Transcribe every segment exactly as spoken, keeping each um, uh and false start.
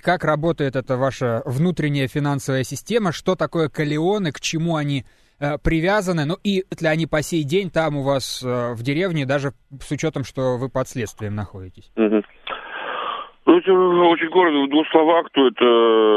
как работает эта ваша внутренняя финансовая система, что такое калеоны, к чему они э, привязаны, ну и если они по сей день там у вас э, в деревне, даже с учетом, что вы под следствием находитесь. Угу. Очень, очень коротко, в двух словах, то это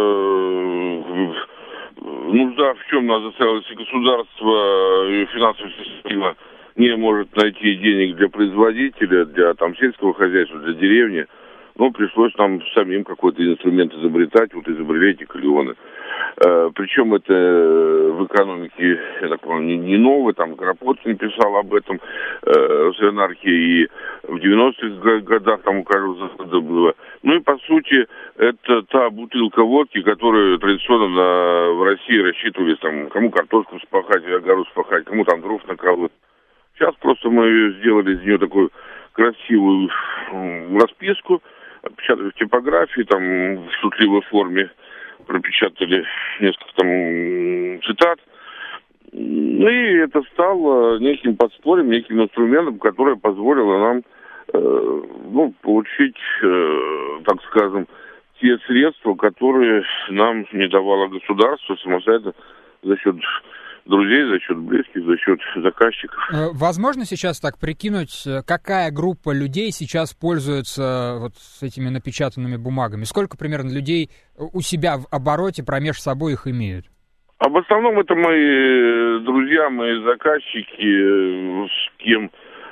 нужда, в чем нас заставило, если государство и финансовая система не может найти денег для производителя, для там сельского хозяйства, для деревни, ну, пришлось нам самим какой-то инструмент изобретать, вот изобрели эти калеоны. Э, причем это в экономике, я так понимаю, не, не новое, там Кропоткин писал об этом, э, в анархии, и в девяностых годах там у каждого завода было. Ну и по сути, это та бутылка водки, которую традиционно на, в России рассчитывались, там, кому картошку спахать, огород спахать, кому там дров наколоть. Сейчас просто мы сделали из нее такую красивую расписку, отпечатали в типографии, там в шутливой форме пропечатали несколько там цитат. Ну и это стало неким подспорьем, неким инструментом, которое позволило нам э, ну, получить, э, так скажем, те средства, которые нам не давало государство самостоятельно за счет друзей, за счет близких, за счет заказчиков. Возможно сейчас так прикинуть, какая группа людей сейчас пользуется вот с этими напечатанными бумагами? Сколько примерно людей у себя в обороте промеж собой их имеют? А в основном это мои друзья, мои заказчики, с кем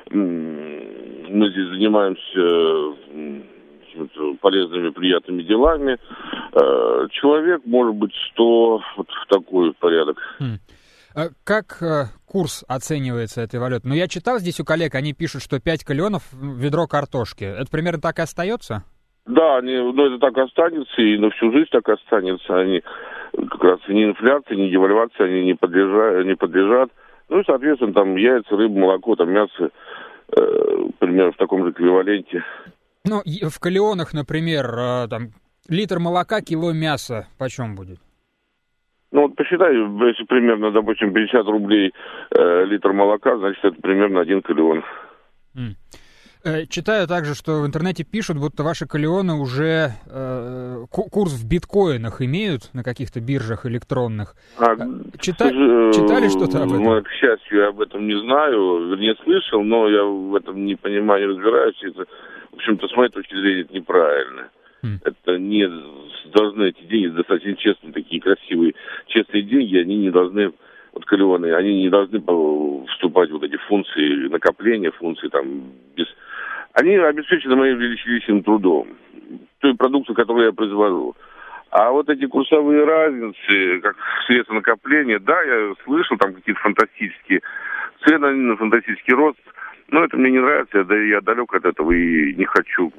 мы здесь занимаемся полезными, приятными делами. Человек, может быть, сто, вот в такой порядок. Хм. Как э, курс оценивается этой валюты? Ну, я читал здесь у коллег, они пишут, что пять калеонов ведро картошки. Это примерно так и остается? Да, они, ну, это так останется, и на всю жизнь так останется. Они как раз ни инфляции, ни девальвации они не подлежат, не подлежат. Ну и, соответственно, там яйца, рыба, молоко, там мясо, э, примерно в таком же эквиваленте. Ну, в калеонах, например, э, там, литр молока, кило мяса почем будет? Ну, вот посчитай, если примерно, допустим, пятьдесят рублей э, литр молока, значит, это примерно один калеон. Mm. Э, читаю также, что в интернете пишут, будто ваши калеоны уже э, курс в биткоинах имеют на каких-то биржах электронных. А, Чита... ж... Читали что-то об этом? Ну, к счастью, я об этом не знаю, вернее, слышал, но я в этом не понимаю, не разбираюсь. Это, в общем-то, с моей точки зрения, это неправильно. Mm. Это не должны, эти деньги достаточно честные, такие красивые, честные деньги, они не должны, вот калеоны, они не должны вступать в вот эти функции накопления, функции там, без... Они обеспечены моим личным трудом, той продукцией, которую я произвожу. А вот эти курсовые разницы, как средства накопления, да, я слышал, там какие-то фантастические цены, на фантастический рост, но это мне не нравится, я, я далек от этого и не хочу...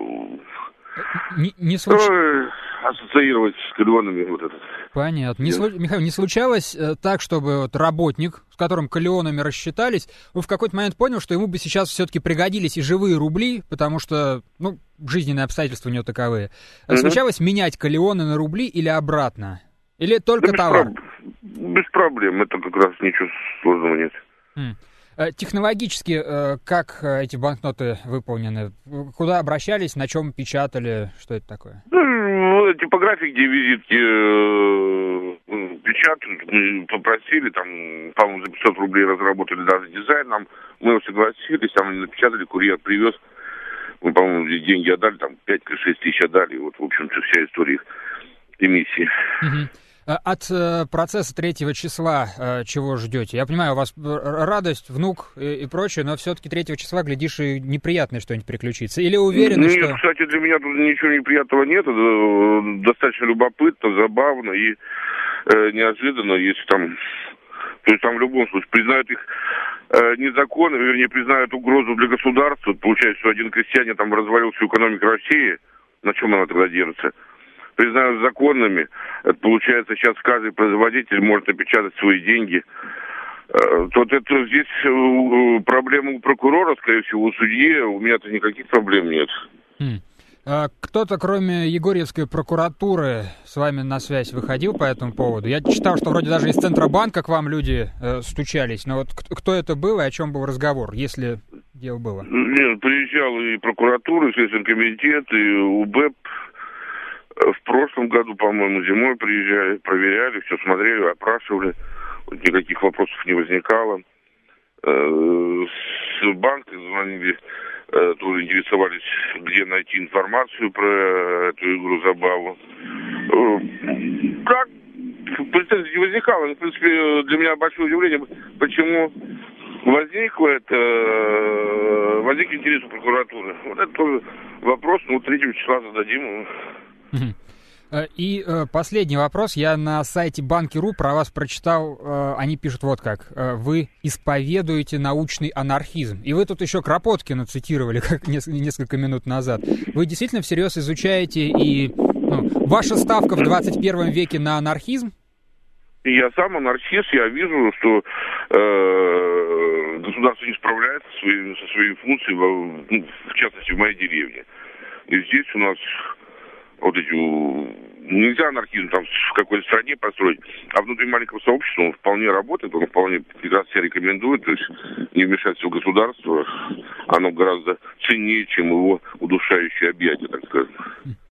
Не, не случ... ассоциировать с калеонами вот это. Понятно. Не слу... Михаил, не случалось э, так, чтобы вот работник, с которым калеонами рассчитались, он в какой-то момент понял, что ему бы сейчас все-таки пригодились и живые рубли, потому что, ну, жизненные обстоятельства у него таковые. Угу. Случалось менять калеоны на рубли или обратно? Или только да товар? Без, проб... без проблем, это как раз ничего сложного нет. М. Технологически, как эти банкноты выполнены? Куда обращались, на чем печатали? Что это такое? Ну, типографии, где визитки э, печатают, попросили, там, по-моему, за пятьсот рублей разработали даже дизайн, нам, мы согласились, там они напечатали, курьер привез, мы, по-моему, деньги отдали, там, пять или шесть тысяч отдали, вот, в общем-то, вся история их эмиссии. Угу. От э, процесса третьего числа э, чего ждете? Я понимаю, у вас радость, внук и, и прочее, но все-таки третьего числа, глядишь, и неприятное что-нибудь приключится. Или уверены, нет, что... Нет, кстати, для меня тут ничего неприятного нет. Это достаточно любопытно, забавно и э, неожиданно, если там... То есть там в любом случае признают их э, незаконными, вернее, признают угрозу для государства. Получается, что один крестьянин там развалил всю экономику России. На чем она тогда держится? Признают законными. Это получается, сейчас каждый производитель может напечатать свои деньги. Вот это здесь проблема у прокурора, скорее всего, у судьи. У меня-то никаких проблем нет. Хм. Кто-то, кроме Егорьевской прокуратуры, с вами на связь выходил по этому поводу? Я читал, что вроде даже из Центробанка к вам люди э, стучались. Но вот кто это был и о чем был разговор, если дело было? Нет, приезжал и прокуратура, и Следственный комитет, и УБЭП. В прошлом году, по-моему, зимой приезжали, проверяли, все смотрели, опрашивали. Никаких вопросов не возникало. С банка звонили, тоже интересовались, где найти информацию про эту игру-забаву. Как претензий не возникало. В принципе, для меня большое удивление, почему возникло это, возник интерес у прокуратуры. Вот это тоже вопрос, ну, третьего числа зададим. И э, последний вопрос. Я на сайте Банки.ру про вас прочитал, э, они пишут вот как. Э, вы исповедуете научный анархизм. И вы тут еще Кропоткина цитировали как нес- несколько минут назад. Вы действительно всерьез изучаете, и ну, ваша ставка в двадцать первом веке на анархизм? Я сам анархист, я вижу, что э, государство не справляется со своими, со своими функциями, в, ну, в частности, в моей деревне. И здесь у нас... Вот эти, нельзя анархизм там в какой-то стране построить, а внутри маленького сообщества он вполне работает, он вполне прекрасно себя рекомендует, то есть не вмешательство в государство, оно гораздо ценнее, чем его удушающее объятие, так скажем.